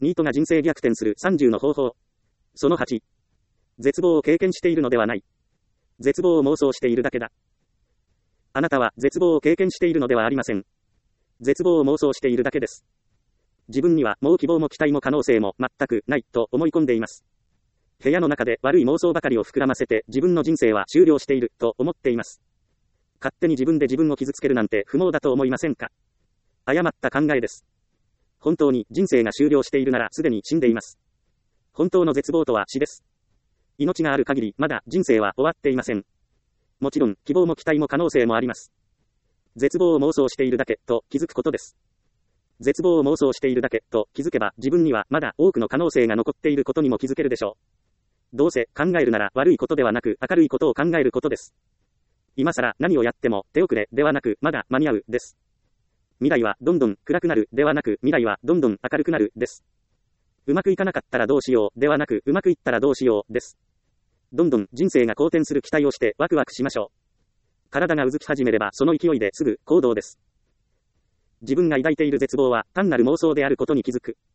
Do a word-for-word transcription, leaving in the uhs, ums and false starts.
ニートが人生逆転するさんじゅうの方法。そのはち。絶望を経験しているのではない。絶望を妄想しているだけだ。あなたは絶望を経験しているのではありません。絶望を妄想しているだけです。自分にはもう希望も期待も可能性も全くないと思い込んでいます。部屋の中で悪い妄想ばかりを膨らませて自分の人生は終了していると思っています。勝手に自分で自分を傷つけるなんて不毛だと思いませんか？誤った考えです。本当に人生が終了しているならすでに死んでいます。本当の絶望とは死です。命がある限りまだ人生は終わっていません。もちろん希望も期待も可能性もあります。絶望を妄想しているだけと気づくことです。絶望を妄想しているだけと気づけば自分にはまだ多くの可能性が残っていることにも気づけるでしょう。どうせ考えるなら悪いことではなく明るいことを考えることです。今更何をやっても手遅れではなくまだ間に合うです。未来はどんどん暗くなるではなく未来はどんどん明るくなるです。うまくいかなかったらどうしようではなくうまくいったらどうしようです。どんどん人生が好転する期待をしてワクワクしましょう。体がうずき始めればその勢いですぐ行動です。自分が抱いている絶望は単なる妄想であることに気づく。